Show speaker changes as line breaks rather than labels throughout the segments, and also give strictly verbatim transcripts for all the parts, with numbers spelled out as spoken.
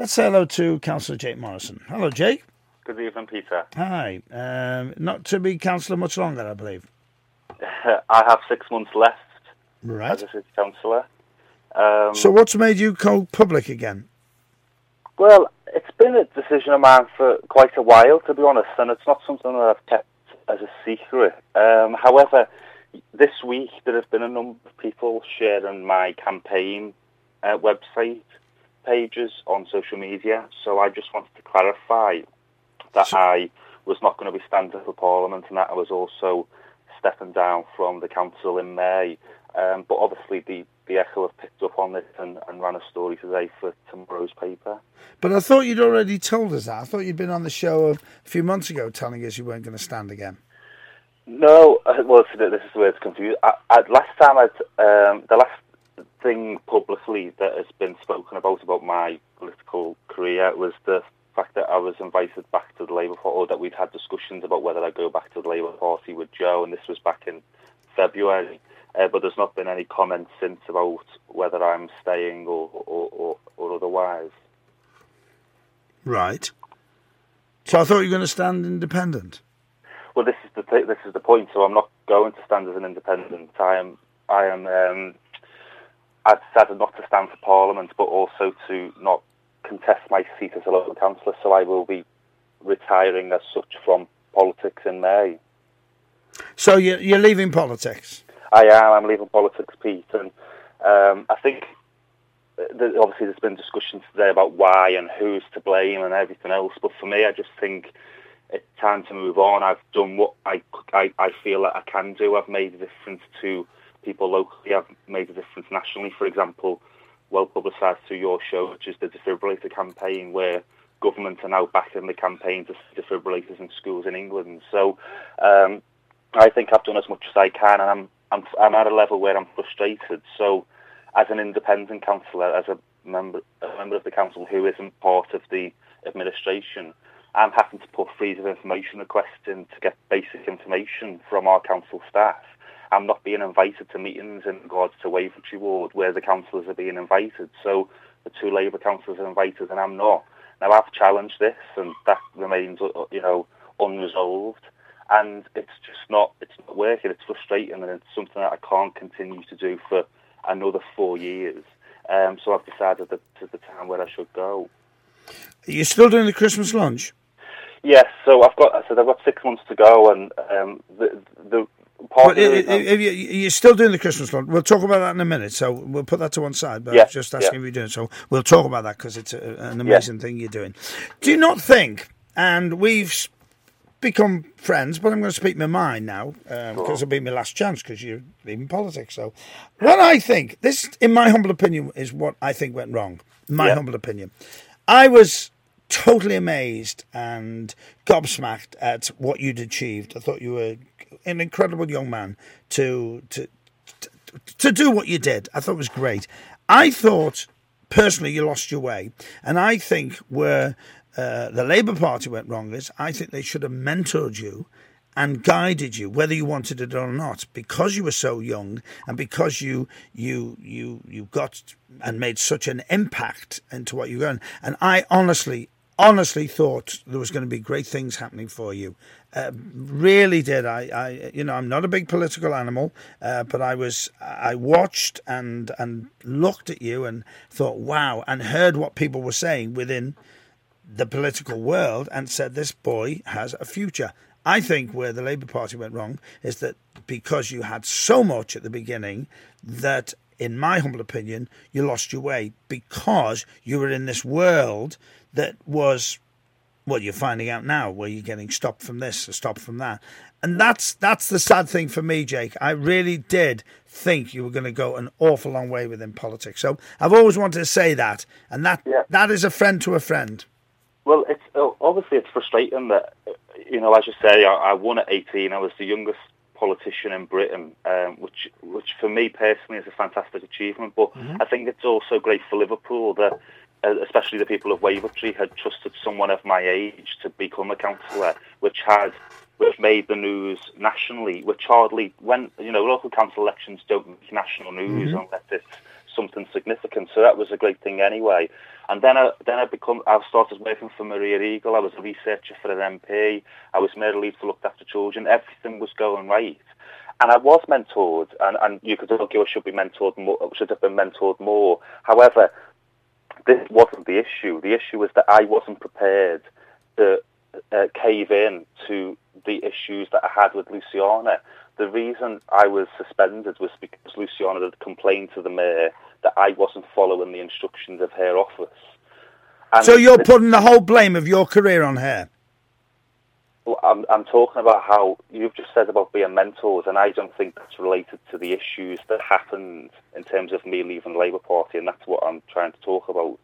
Let's say hello to Councillor Jake Morrison. Hello, Jake.
Good evening, Peter.
Hi. Um, not to be councillor much longer, I believe.
I have six months left
right.
as a city councillor. Um,
so what's made you go public again?
Well, it's been a decision of mine for quite a while, to be honest, and it's not something that I've kept as a secret. Um, however, this week there have been a number of people sharing my campaign uh, website pages on social media, so I just wanted to clarify that so, I was not going to be standing for Parliament and that I was also stepping down from the council in May. Um, but obviously the, the Echo have picked up on this and, and ran a story today for tomorrow's paper.
But I thought you'd already told us that. I thought you'd been on the show a few months ago telling us you weren't going to stand again.
No, well, this is where it's confused. I, I, last time, I'd, um, the last thing publicly that has been spoken about about my political career was the fact that I was invited back to the Labour Party, or that we'd had discussions about whether I'd go back to the Labour Party with Joe, and this was back in February. Uh, but there's not been any comments since about whether I'm staying or, or, or, or otherwise.
Right. So I thought you were going to stand independent.
Well, this is the th- this is the point. So I'm not going to stand as an independent. I am. I am. Um, I've decided not to stand for Parliament, but also to not contest my seat as a local councillor. So I will be retiring as such from politics in May.
So you're you're leaving politics.
I am. I'm leaving politics, Pete, and um, I think that obviously there's been discussions today about why and who's to blame and everything else. But for me, I just think it's time to move on. I've done what I, I, I feel that I can do. I've made a difference to people locally. I've made a difference nationally. For example, well publicised through your show, which is the defibrillator campaign, where government are now backing the campaign to see defibrillators in schools in England. So um, I think I've done as much as I can, and I'm I'm, I'm at a level where I'm frustrated. So, as an independent councillor, as a member, a member of the council who isn't part of the administration, I'm having to put freeze of information requests in to get basic information from our council staff. I'm not being invited to meetings in regards to Wavertree Ward where the councillors are being invited. So, the two Labour councillors are invited and I'm not. Now, I've challenged this, and that remains, you know, unresolved. And it's just not, it's not working. It's frustrating, and it's something that I can't continue to do for another four years. Um, so I've decided that this is the time where I should go.
Are you still doing the Christmas lunch?
Yes. So I've got, I said I've got six months to go, and um, the the part.
But if, if you, you're still doing the Christmas lunch, we'll talk about that in a minute. So we'll put that to one side. But
yeah,
I was just asking
yeah.
if you're doing. So we'll talk about that because it's a, an amazing
yeah.
thing you're doing. Do you not think? And we've become friends, but I'm going to speak my mind now um, because it'll be my last chance because you're leaving politics. So what I think, this, in my humble opinion, is what I think went wrong. My yeah. humble opinion. I was totally amazed and gobsmacked at what you'd achieved. I thought you were an incredible young man to to to, to do what you did. I thought it was great. I thought, personally, you lost your way. And I think where Uh, the Labour Party went wrong is I think they should have mentored you and guided you, whether you wanted it or not, because you were so young and because you you you you got and made such an impact into what you're going. And I honestly, honestly thought there was going to be great things happening for you. Uh, really did. I, I, you know, I'm not a big political animal, uh, but I was. I watched and and looked at you and thought, wow, and heard what people were saying within the political world and said this boy has a future. I think where the Labour Party went wrong is that because you had so much at the beginning that, in my humble opinion, you lost your way because you were in this world that was, well, you're finding out now where you're getting stopped from this or stopped from that. And that's that's the sad thing for me, Jake. I really did think you were going to go an awful long way within politics. So I've always wanted to say that, and that
yeah.
that is a friend to a friend.
Well, it's obviously it's frustrating that, you know, as you say, I, I won at eighteen. I was the youngest politician in Britain, um, which, which for me personally is a fantastic achievement. But mm-hmm. I think it's also great for Liverpool that, uh, especially the people of Wavertree, had trusted someone of my age to become a councillor, which had, which made the news nationally. Which hardly, when you know, local council elections don't make national news mm-hmm. unless it's something significant. So that was a great thing anyway. And then I then I become I started working for Maria Eagle. I was a researcher for an M P. I was made a lead to look after children. Everything was going right. And I was mentored, and, and you could argue I should be mentored more, should have been mentored more. However, this wasn't the issue. The issue was that I wasn't prepared to uh, cave in to the issues that I had with Luciana. The reason I was suspended was because Luciana had complained to the mayor that I wasn't following the instructions of her office. And
so you're
this,
putting the whole blame of your career on her?
I'm, I'm talking about how you've just said about being mentors, and I don't think that's related to the issues that happened in terms of me leaving the Labour Party, and that's what I'm trying to talk about.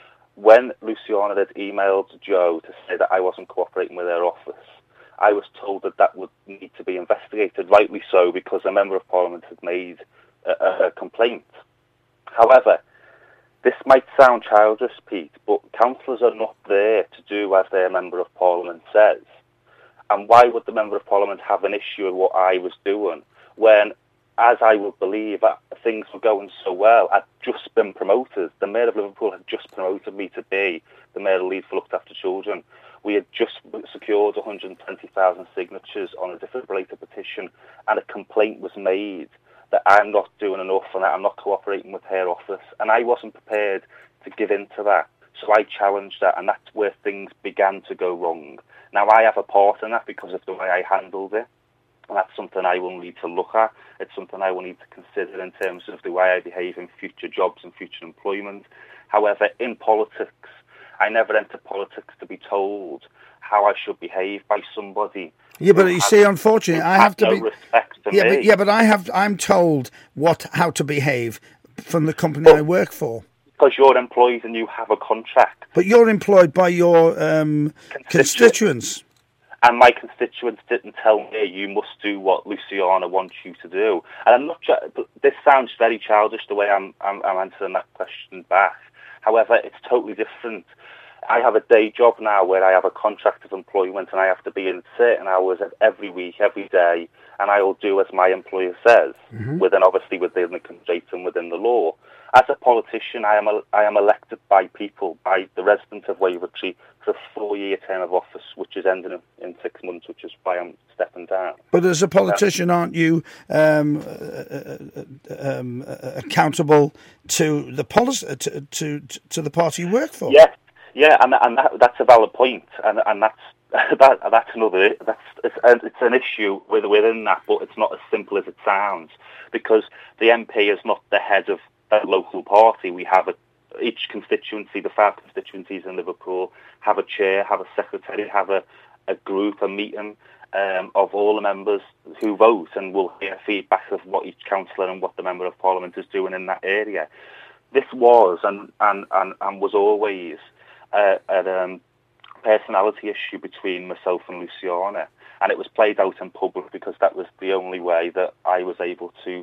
When Luciana had emailed Joe to say that I wasn't cooperating with her office, I was told that that would need to be investigated, rightly so, because a Member of Parliament had made a, a, a complaint. However, this might sound childish, Pete, but councillors are not there to do as their Member of Parliament says. And why would the Member of Parliament have an issue with what I was doing when, as I would believe, things were going so well? I'd just been promoted. The Mayor of Liverpool had just promoted me to be the Mayor lead for Looked After Children. We had just secured one hundred twenty thousand signatures on a defibrillator petition, and a complaint was made that I'm not doing enough and that I'm not cooperating with her office. And I wasn't prepared to give in to that. So I challenged that, and that's where things began to go wrong. Now, I have a part in that because of the way I handled it, and that's something I will need to look at. It's something I will need to consider in terms of the way I behave in future jobs and future employment. However, in politics, I never enter politics to be told how I should behave by somebody.
Yeah, but you see, unfortunately, I have to
no
be.
Respect to
yeah,
me.
but yeah, but I have. I'm told what how to behave from the company but, I work for.
Because you're employed and you have a contract.
But you're employed by your um, constituents. constituents.
And my constituents didn't tell me you must do what Luciana wants you to do. And I'm not. This sounds very childish the way I'm, I'm, I'm answering that question back. However, it's totally different. I have a day job now where I have a contract of employment and I have to be in certain hours every week, every day, and I will do as my employer says, mm-hmm. within obviously within the constraints and within the law. As a politician, I am a, I am elected by people, by the residents of Wavertree, for a four-year term of office, which is ending in, in six months, which is why I'm stepping down.
But as a politician, um, aren't you um, uh, um, uh, accountable to the policy to, to to the party you work for?
Yeah, yeah, and and that, that's a valid point, and and that's that that's another that's it's, it's an issue within that, but it's not as simple as it sounds, because the M P is not the head of a local party. We have a, each constituency, the five constituencies in Liverpool, have a chair, have a secretary, have a, a group, a meeting um, of all the members who vote, and will hear feedback of what each councillor and what the Member of Parliament is doing in that area. This was and and, and, and was always uh, a um, personality issue between myself and Luciana, and it was played out in public because that was the only way that I was able to,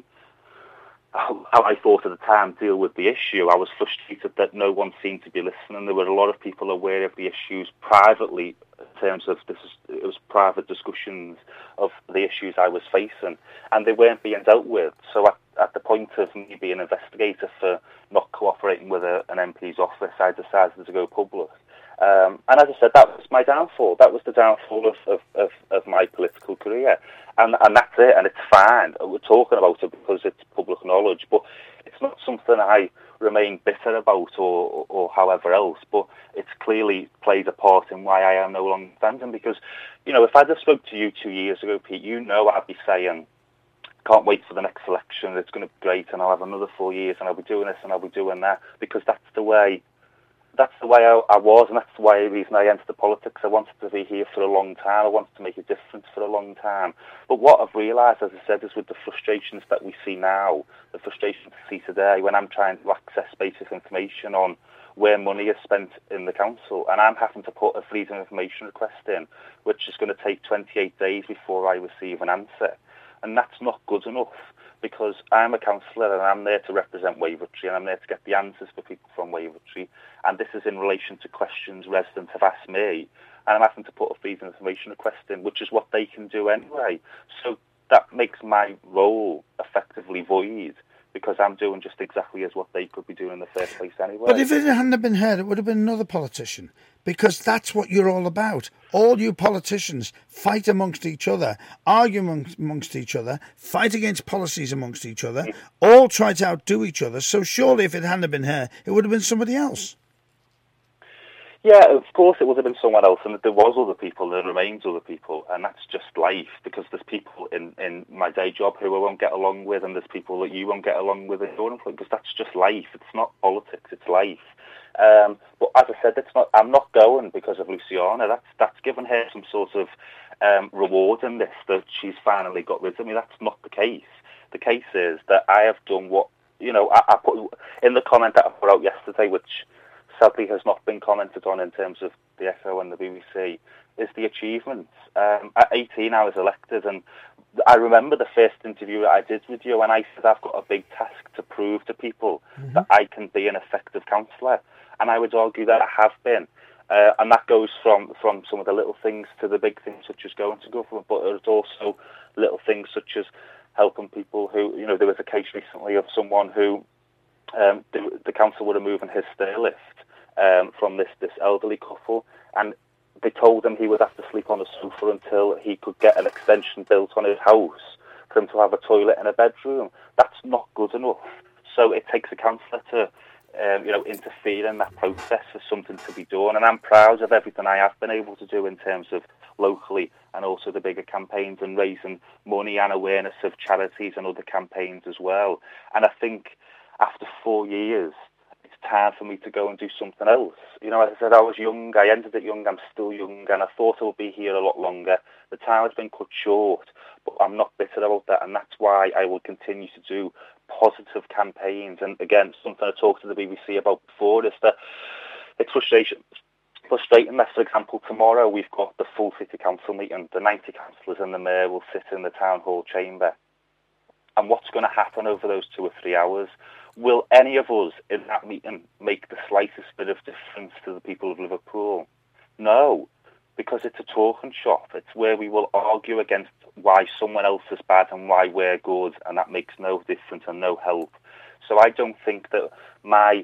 how I thought at the time, deal with the issue. I was frustrated that no one seemed to be listening. There were a lot of people aware of the issues privately, in terms of this, it was private discussions of the issues I was facing, and they weren't being dealt with. So at, at the point of me being an investigator for not cooperating with a, an M P's office, I decided to go public. Um, and as I said, that was my downfall. That was the downfall of, of, of, of my political career. And, and that's it, and it's fine. We're talking about it because it's public knowledge, but it's not something I remain bitter about or, or however else, but it's clearly played a part in why I am no longer standing. Because, you know, if I'd have spoke to you two years ago, Pete, you know I'd be saying, can't wait for the next election, it's going to be great, and I'll have another four years, and I'll be doing this, and I'll be doing that, because that's the way... That's the way I, I was, and that's the way, reason I entered the politics. I wanted to be here for a long time. I wanted to make a difference for a long time. But what I've realised, as I said, is with the frustrations that we see now, the frustrations we see today, when I'm trying to access basic information on where money is spent in the council, and I'm having to put a freedom of information request in, which is going to take twenty-eight days before I receive an answer. And that's not good enough, because I'm a councillor and I'm there to represent Wavertree, and I'm there to get the answers for people from Wavertree. And this is in relation to questions residents have asked me, and I'm having to put a freedom of information request in, which is what they can do anyway. So that makes my role effectively void, because I'm doing just exactly as what they could be doing in the first place anyway.
But if it hadn't been her, it would have been another politician, because that's what you're all about. All you politicians fight amongst each other, argue amongst, amongst each other, fight against policies amongst each other, all try to outdo each other. So surely if it hadn't been her, it would have been somebody else.
Yeah, of course it would have been someone else, and there was other people, there remains other people, and that's just life, because there's people in, in my day job who I won't get along with, and there's people that you won't get along with in your employment, because that's just life. It's not politics, it's life. Um, but as I said, it's not. I'm not going because of Luciana. That's that's given her some sort of um, reward in this, that she's finally got rid of me. That's not the case. The case is that I have done what, you know, I, I put in the comment that I put out yesterday, which sadly has not been commented on in terms of the Echo and the B B C, is the achievements. Um, at eighteen, I was elected, and I remember the first interview that I did with you, and I said I've got a big task to prove to people mm-hmm. that I can be an effective councillor, and I would argue that I have been. Uh, and that goes from, from some of the little things to the big things, such as going to government, but there's also little things such as helping people who, you know, there was a case recently of someone who um, the, the council were removing his stair lift Um, from this, this elderly couple, and they told him he would have to sleep on a sofa until he could get an extension built on his house for him to have a toilet and a bedroom. That's not good enough. So it takes a councillor to um, you know, interfere in that process for something to be done, and I'm proud of everything I have been able to do in terms of locally and also the bigger campaigns and raising money and awareness of charities and other campaigns as well. And I think after four years time for me to go and do something else. You know, as I said, I was young, I ended it young, I'm still young, and I thought I would be here a lot longer. The time has been cut short, but I'm not bitter about that, and that's why I will continue to do positive campaigns. And again, something I talked to the B B C about before is that it's frustration. frustrating that, for example, tomorrow we've got the full City Council meeting, the ninety councillors and the Mayor will sit in the Town Hall chamber. And what's going to happen over those two or three hours? Will any of us in that meeting make the slightest bit of difference to the people of Liverpool? No, because it's a talking shop. It's where we will argue against why someone else is bad and why we're good, and that makes no difference and no help. So I don't think that my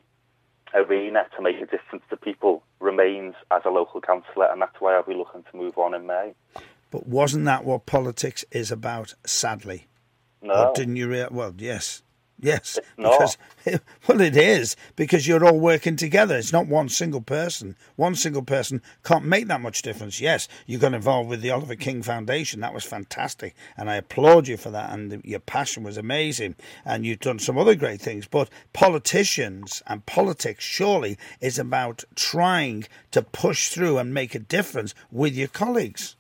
arena to make a difference to people remains as a local councillor, and that's why I'll be looking to move on in May.
But wasn't that what politics is about, sadly?
No.
Or didn't you realize? Well, yes. Yes,
it's not.
Because, well, it is, because you're all working together. It's not one single person. One single person can't make that much difference. Yes, you got involved with the Oliver King Foundation. That was fantastic, and I applaud you for that, and your passion was amazing, and you've done some other great things. But politicians and politics surely is about trying to push through and make a difference with your colleagues.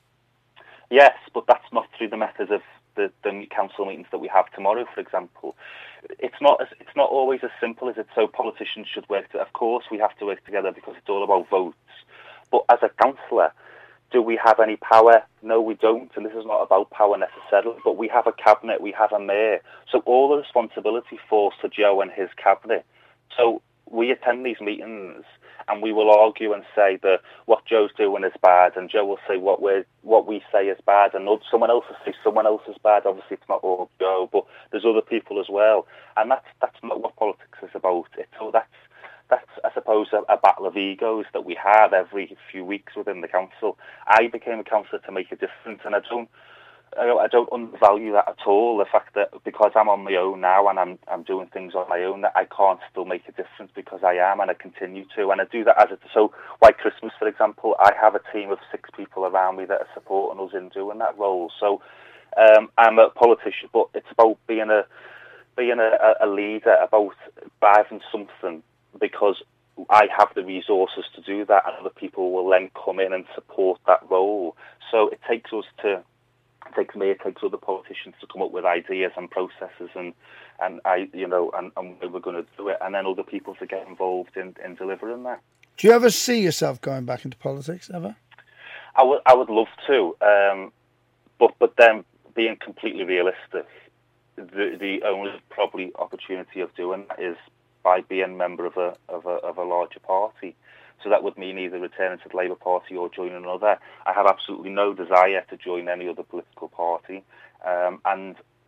Yes, but that's not through the methods of the, the council meetings that we have tomorrow, for example. It's not as, it's not always as simple as it. So politicians should work together. Of course, we have to work together because it's all about votes. But as a councillor, do we have any power? No, we don't. And this is not about power necessarily. But we have a cabinet, we have a mayor. So all the responsibility falls to Joe and his cabinet. So we attend these meetings and we will argue and say that what Joe's doing is bad, and Joe will say what we what we say is bad, and someone else will say someone else is bad. Obviously, it's not all Joe, but there's other people as well, and that's that's not what politics is about. It's so that's that's I suppose a, a battle of egos that we have every few weeks within the council. I became a councillor to make a difference, and I don't. I don't undervalue that at all. The fact that because I'm on my own now and I'm I'm doing things on my own, that I can't still make a difference because I am, and I continue to, and I do that as a so. White Christmas, for example, I have a team of six people around me that are supporting us in doing that role. So um, I'm a politician, but it's about being a being a, a leader, about driving something because I have the resources to do that, and other people will then come in and support that role. So it takes us to. It takes me, it takes other politicians to come up with ideas and processes, and, and I, you know, and, and we're going to do it, and then other people to get involved in, in delivering that.
Do you ever see yourself going back into politics, ever?
I would, I would love to, um, but but then being completely realistic, the the only probably opportunity of doing that is by being a member of a of a of a larger party. So that would mean either returning to the Labour Party or joining another. I have absolutely no desire to join any other political party. Um, and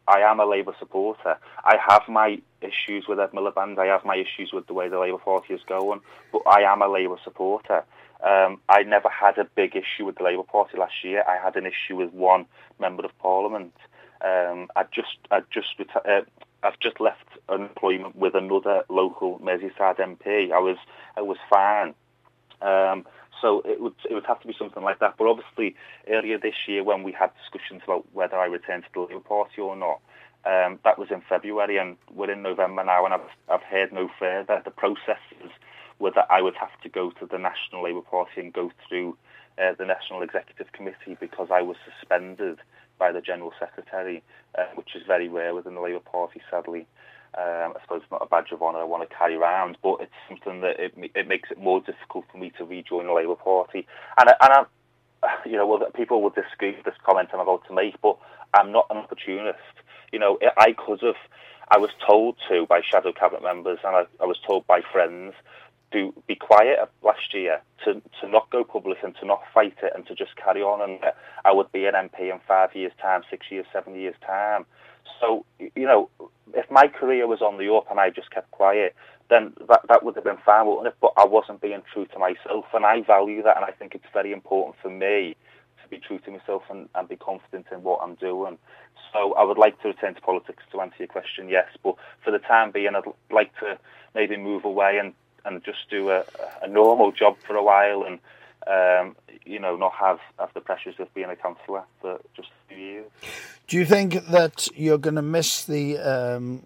I am a Labour supporter. I have my issues with Ed Miliband. I have my issues with the way the Labour Party is going, but I am a Labour supporter. Um, I never had a big issue with the Labour Party last year. I had an issue with one member of Parliament. Um, I just, I just, uh, I've just left employment with another local Merseyside M P. I was, I was fine. Um, so it would, it would have to be something like that. But obviously, earlier this year, when we had discussions about whether I returned to the Labour Party or not, um, that was in February, and we're in November now, and I've, I've heard no further. The processes were that I would have to go to the National Labour Party and go through uh, the National Executive Committee because I was suspended by the General Secretary, uh, which is very rare within the Labour Party, sadly. Um, I suppose it's not a badge of honour I want to carry around, but it's something that it, it makes it more difficult for me to rejoin the Labour Party. And, and I, you know, well, people will disagree with this comment I'm about to make, but I'm not an opportunist. You know, I could have, I was told to by shadow cabinet members, and I, I was told by friends to be quiet last year, to, to not go public and to not fight it and to just carry on, and I would be an M P in five years' time, six years, seven years' time. So, you know, if my career was on the up and I just kept quiet, then that, that would have been fine, wouldn't it? But I wasn't being true to myself, and I value that, and I think it's very important for me to be true to myself and, and be confident in what I'm doing. So I would like to return to politics, to answer your question, yes, but for the time being, I'd like to maybe move away and, and just do a, a normal job for a while and, um, you know, not have, have the pressures of being a councillor for just a few years.
Do you think that you're going to miss the um,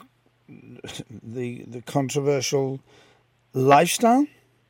the the controversial lifestyle?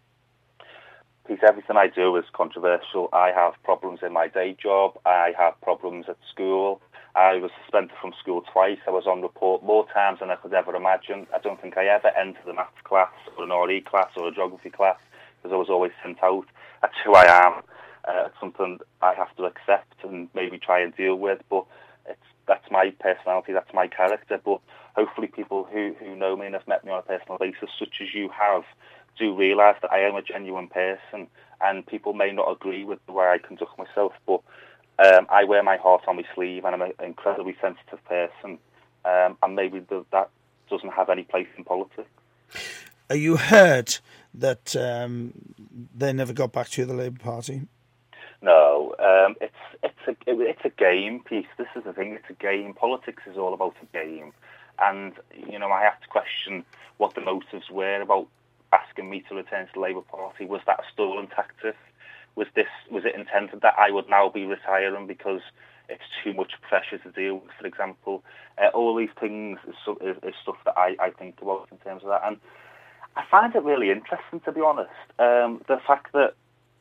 Because everything I do is controversial. I have problems in my day job. I have problems at school. I was suspended from school twice. I was on report more times than I could ever imagine. I don't think I ever entered a maths class or an R E class or a geography class because I was always sent out. That's who I am. Uh, it's something I have to accept and maybe try and deal with, but it's that's my personality, that's my character. But hopefully people who, who know me and have met me on a personal basis, such as you have, do realise that I am a genuine person, and people may not agree with the way I conduct myself, but um, I wear my heart on my sleeve, and I'm an incredibly sensitive person, um, and maybe the, that doesn't have any place in politics.
Are you hurt that um, they never got back to the Labour Party?
No, um, it's it's a it's a game piece. This is the thing. It's a game. Politics is all about a game, and you know I have to question what the motives were about asking me to return to the Labour Party. Was that a stolen tactic? Was this was it intended that I would now be retiring because it's too much pressure to deal with? For example, uh, all these things is, is, is stuff that I, I think about in terms of that, and I find it really interesting, to be honest. Um, the fact that,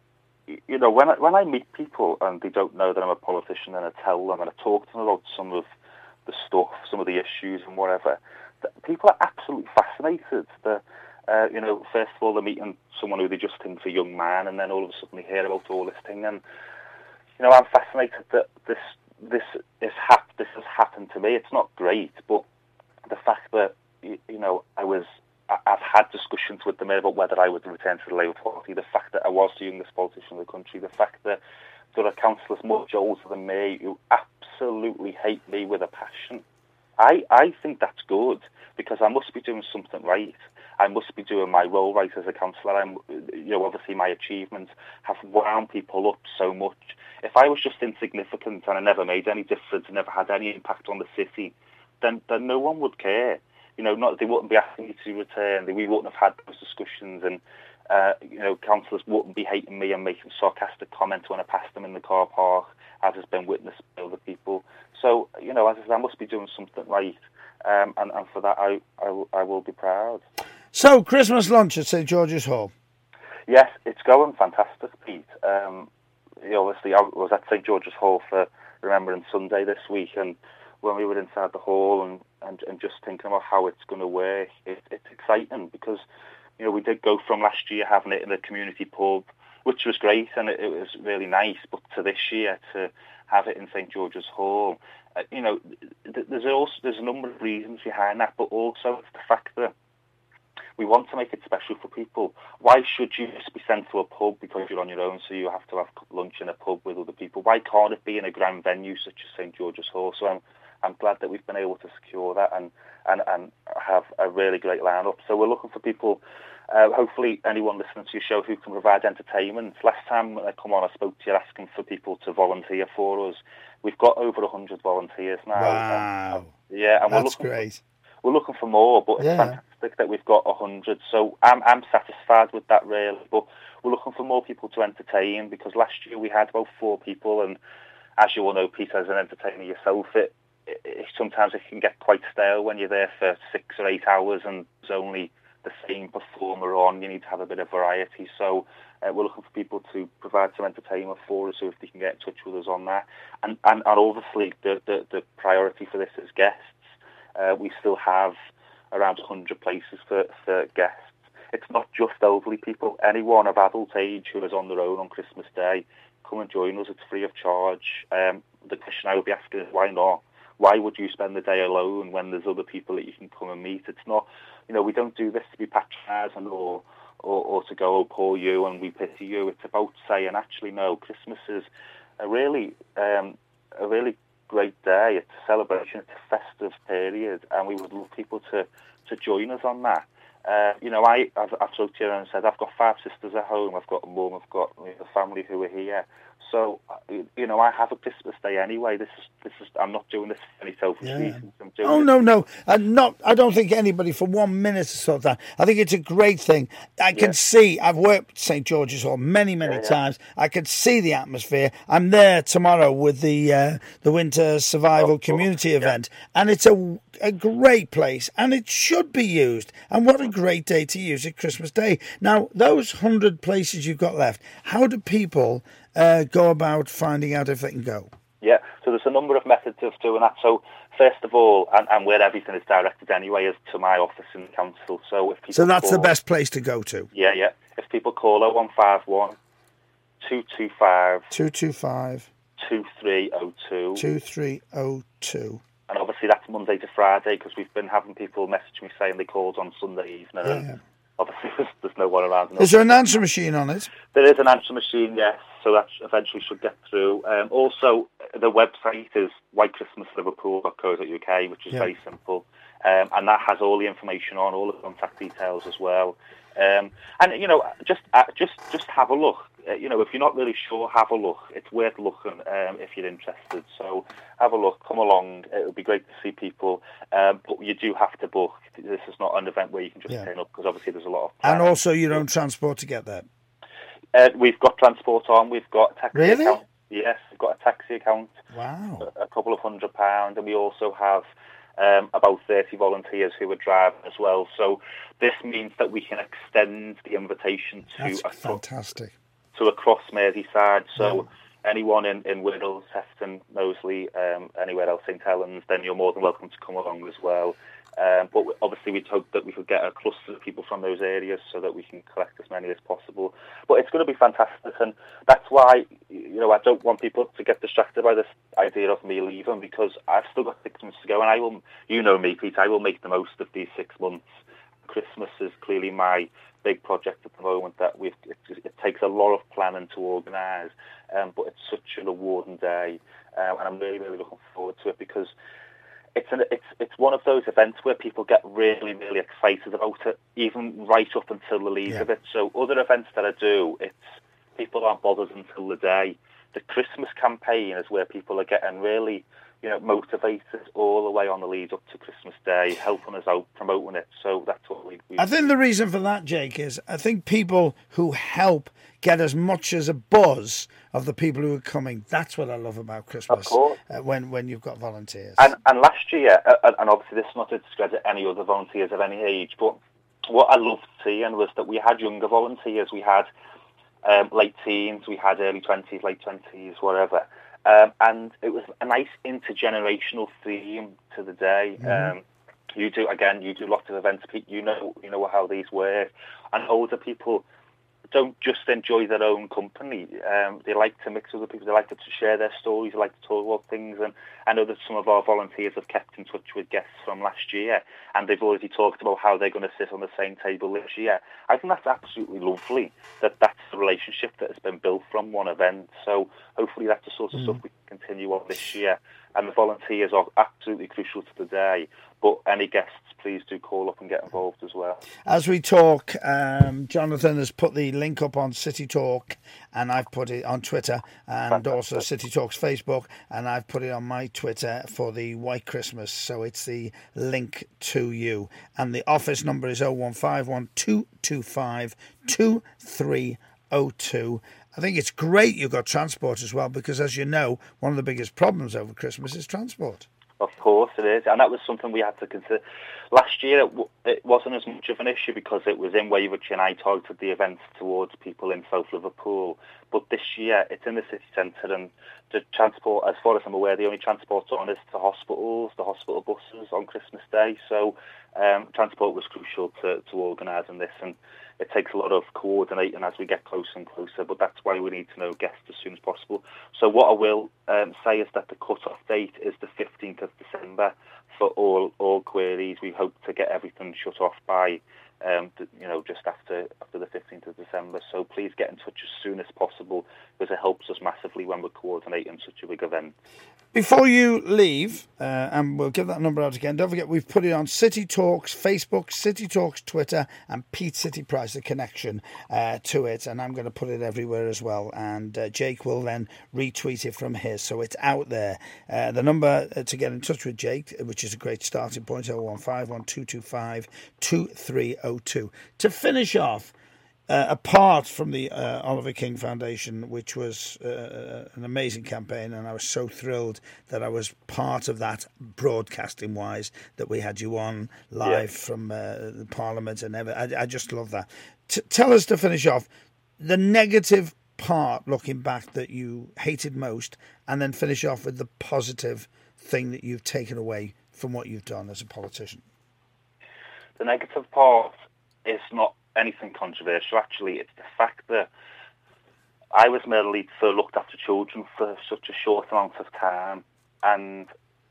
you know, when I, when I meet people and they don't know that I'm a politician, and I tell them and I talk to them about some of the stuff, some of the issues and whatever, that people are absolutely fascinated. The, uh, you know, first of all, they're meeting someone who they just think's a young man, and then all of a sudden they hear about all this thing. And, you know, I'm fascinated that this this is hap- this has happened to me. It's not great, but the fact that, you, you know, I was... I've had discussions with them about whether I would return to the Labour Party, the fact that I was the youngest politician in the country, the fact that there are councillors much older than me who absolutely hate me with a passion. I, I think that's good, because I must be doing something right. I must be doing my role right as a councillor. I'm, you know, obviously my achievements have wound people up so much. If I was just insignificant and I never made any difference, never had any impact on the city, then, then no one would care. You know, not they wouldn't be asking me to return. They, we wouldn't have had those discussions, and uh, you know, councillors wouldn't be hating me and making sarcastic comments when I passed them in the car park, as has been witnessed by other people. So, you know, as I said, I must be doing something right, um, and, and for that, I, I I will be proud.
So, Christmas lunch at St George's Hall.
Yes, it's going fantastic, Pete. Um, you know, obviously, I was at St George's Hall for Remembrance Sunday this week, and when we were inside the hall and, and, and just thinking about how it's going to work, it, it's exciting because, you know, we did go from last year having it in a community pub, which was great and it, it was really nice, but to this year to have it in St George's Hall, uh, you know, th- there's also there's a number of reasons behind that, but also it's the fact that we want to make it special for people. Why should you just be sent to a pub because you're on your own, so you have to have lunch in a pub with other people? Why can't it be in a grand venue such as St George's Hall? So I'm I'm glad that we've been able to secure that and, and, and have a really great lineup. So we're looking for people, uh, hopefully anyone listening to your show who can provide entertainment. Last time when I come on, I spoke to you asking for people to volunteer for us. We've got over one hundred volunteers now.
Wow.
And, and, yeah, and we're
That's
looking
great.
For, we're looking for more, but it's
Yeah.
fantastic that we've got one hundred. So I'm, I'm satisfied with that, really. But we're looking for more people to entertain, because last year we had about four people, and as you all know, Peter, as an entertainer yourself, it, it, it sometimes it can get quite stale when you're there for six or eight hours and there's only the same performer on. You need to have a bit of variety. So uh, we're looking for people to provide some entertainment for us, so if they can get in touch with us on that. And and, and obviously the, the, the priority for this is guests. Uh, we still have around one hundred places for, for guests. It's not just elderly people. Anyone of adult age who is on their own on Christmas Day, come and join us. It's free of charge. Um, the question I would be asking is, why not? Why would you spend the day alone when there's other people that you can come and meet? It's not, you know, we don't do this to be patronising or, or, or to go, oh, poor you, and we pity you. It's about saying, actually, no, Christmas is a really, um, a really great day. It's a celebration. It's a festive period, and we would love people to, to join us on that. Uh, you know, I, I've, I've talked to you and said I've got five sisters at home. I've got a mum. I've got you know, the family who are here. So, you know, I have a Christmas Day anyway. This is, this is. I'm not doing this for any selfish
Yeah.
reasons. I'm doing
Oh
it.
no, no, and not. I don't think anybody for one minute has thought that. I think it's a great thing. I can
Yeah.
see. I've worked at Saint George's Hall many, many
Yeah, yeah.
times. I can see the atmosphere. I'm there tomorrow with the uh, the Winter Survival
Oh,
Community
yeah.
event, and it's a a great place, and it should be used. And what a great day to use it, Christmas Day. Now, those hundred places you've got left, how do people uh, go about finding out if they can go?
Yeah, so there's a number of methods of doing that. So first of all, and, and where everything is directed anyway, is to my office in the council. So if people
So that's
call,
the best place to go to.
Yeah, yeah. If people call oh one five one, two two five,
two two five,
two three oh two,
two three oh two.
and obviously that's Monday to Friday, because we've been having people message me saying they called on Sunday evening,
Yeah,
and
yeah.
obviously there's, there's no one around.
Is there an answer machine on it?
There is an answer machine, yes, so that eventually should get through. Um, also, the website is white christmas liverpool dot co dot uk, which is
Yeah.
very simple, um, and that has all the information on, all the contact details as well. Um, and, you know, just uh, just just have a look. Uh, you know, if you're not really sure, have a look. It's worth looking um, if you're interested. So have a look, come along. It would be great to see people, um, but you do have to book. This is not an event where you can just
Yeah.
turn up, because obviously there's a lot of
And
planning.
also your own transport to get there.
Uh, we've got transport on. We've got a taxi
Really?
account. Yes, we've got a taxi account,
Wow.
a couple of hundred pounds, and we also have um, about thirty volunteers who are driving as well. So this means that we can extend the invitation to
That's
across,
fantastic.
to across Merseyside. So anyone in, in Wirral, Sefton, Moseley, um, anywhere else, St Helens, then you're more than welcome to come along as well. Um, but we, obviously we'd hope that we could get a cluster of people from those areas so that we can collect as many as possible. But it's going to be fantastic, and that's why, you know, I don't want people to get distracted by this idea of me leaving, because I've still got six months to go, and I will, you know me, Pete, I will make the most of these six months. Christmas is clearly my big project at the moment that we've, it, it takes a lot of planning to organise, um, but it's such a rewarding day, um, and I'm really, really looking forward to it, because It's an, it's it's one of those events where people get really, really excited about it, even right up until the lead
Yeah.
of it. So other events that I do, it's people aren't bothered until the day. The Christmas campaign is where people are getting really, you know, motivated all the way on the lead up to Christmas Day, helping us out, promoting it. So that's what we. we
I think the reason for that, Jake, is I think people who help get as much as a buzz of the people who are coming. That's what I love about Christmas.
Of course.
Uh, when when you've got volunteers.
And, and last year, uh, and obviously this is not to discredit any other volunteers of any age, but what I loved seeing was that we had younger volunteers. We had um, late teens, we had early twenties, late twenties, whatever. Um, and it was a nice intergenerational theme to the day.
Mm-hmm.
Um, you do, again, you do lots of events, Pete. You know, you know how these work. And older people don't just enjoy their own company. Um, they like to mix with other people. They like to share their stories. They like to talk about things. And I know that some of our volunteers have kept in touch with guests from last year, and they've already talked about how they're going to sit on the same table this year. I think that's absolutely lovely, that that's the relationship that has been built from one event. So hopefully that's the sort of mm. stuff we continue on this year. And the volunteers are absolutely crucial to the day. But any guests, please do call up and get involved as well.
As we talk, um, Jonathan has put the link up on City Talk, and I've put it on Twitter, and Fantastic. Also City Talk's Facebook, and I've put it on my Twitter for the White Christmas. So it's the link to you. And the office number is oh one five one, two two five, two three oh two. I think it's great you've got transport as well, because as you know, one of the biggest problems over Christmas is transport.
Of course it is, and that was something we had to consider. Last year it, w- it wasn't as much of an issue because it was in Weybridge and I targeted the events towards people in South Liverpool. But this year it's in the city centre, and the transport, as far as I'm aware, the only transport on is to hospitals, the hospital buses on Christmas Day. So um, transport was crucial to, to organising this, and it takes a lot of coordinating as we get closer and closer, but that's why we need to know guests as soon as possible. So what I will um, say is that the cut-off date is the fifteenth of December for all all queries. We hope to get everything shut off by, um, you know, just after after the fifteenth of December. So please get in touch as soon as possible, because it helps us massively when we're coordinating such a big event.
Before you leave, uh, and we'll give that number out again, don't forget we've put it on City Talks Facebook, City Talks Twitter, and Pete City Price, the connection uh, to it, and I'm going to put it everywhere as well, and uh, Jake will then retweet it from his, so it's out there. Uh, the number to get in touch with Jake, which is a great starting point, oh one five one, two two five, two three oh two. To finish off, Uh, apart from the uh, Oliver King Foundation, which was uh, an amazing campaign, and I was so thrilled that I was part of that broadcasting-wise, that we had you on live yeah. from uh, the Parliament and ever. I, I just love that. T- tell us, to finish off, the negative part, looking back, that you hated most, and then finish off with the positive thing that you've taken away from what you've done as a politician.
The negative part is not anything controversial. Actually, it's the fact that I was mayor lead for looked after children for such a short amount of time, and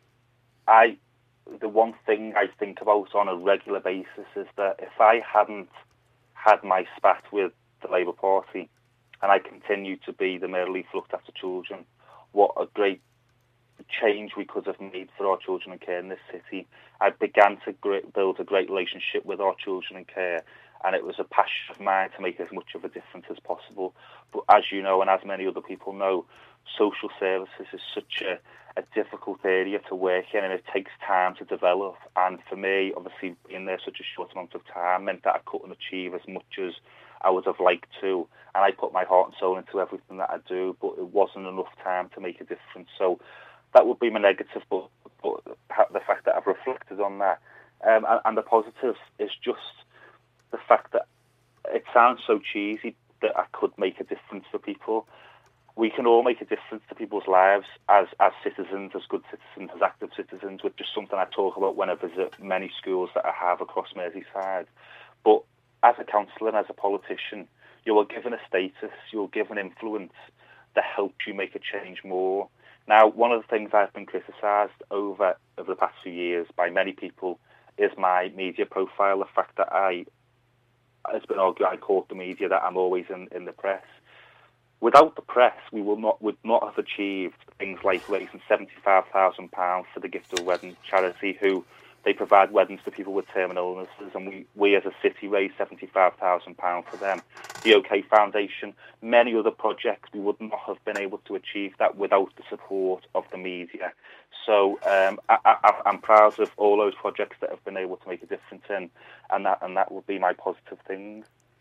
I, the one thing I think about on a regular basis is that if I hadn't had my spat with the Labour Party, and I continued to be the mayor lead for looked after children, what a great change we could have made for our children in care in this city. I began to great, build a great relationship with our children in care, and it was a passion of mine to make as much of a difference as possible. But as you know, and as many other people know, social services is such a, a difficult area to work in, and it takes time to develop. And for me, obviously, being there such a short amount of time meant that I couldn't achieve as much as I would have liked to. And I put my heart and soul into everything that I do, but it wasn't enough time to make a difference. So that would be my negative, but, but the fact that I've reflected on that. Um, and, and the positive is just the fact that it sounds so cheesy that I could make a difference for people. We can all make a difference to people's lives as, as citizens, as good citizens, as active citizens, which is something I talk about when I visit many schools that I have across Merseyside. But as a councillor and as a politician, you are given a status, you're given influence that helps you make a change more. Now, one of the things I've been criticised over over the past few years by many people is my media profile, the fact that I, it's been argued, I caught the media, that I'm always in, in the press. Without the press, we will not would not have achieved things like raising seventy-five thousand pounds for the Gift of Wedding charity, who they provide weddings to people with terminal illnesses, and we, we as a city raised seventy-five thousand pounds for them. The OK Foundation, many other projects, we would not have been able to achieve that without the support of the media. So um, I, I, I'm proud of all those projects that have been able to make a difference in, and that and that would be my positive thing.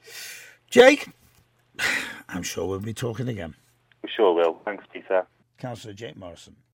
Jake, I'm sure we'll be talking again.
We sure will. Thanks, Peter.
Councillor Jake Morrison.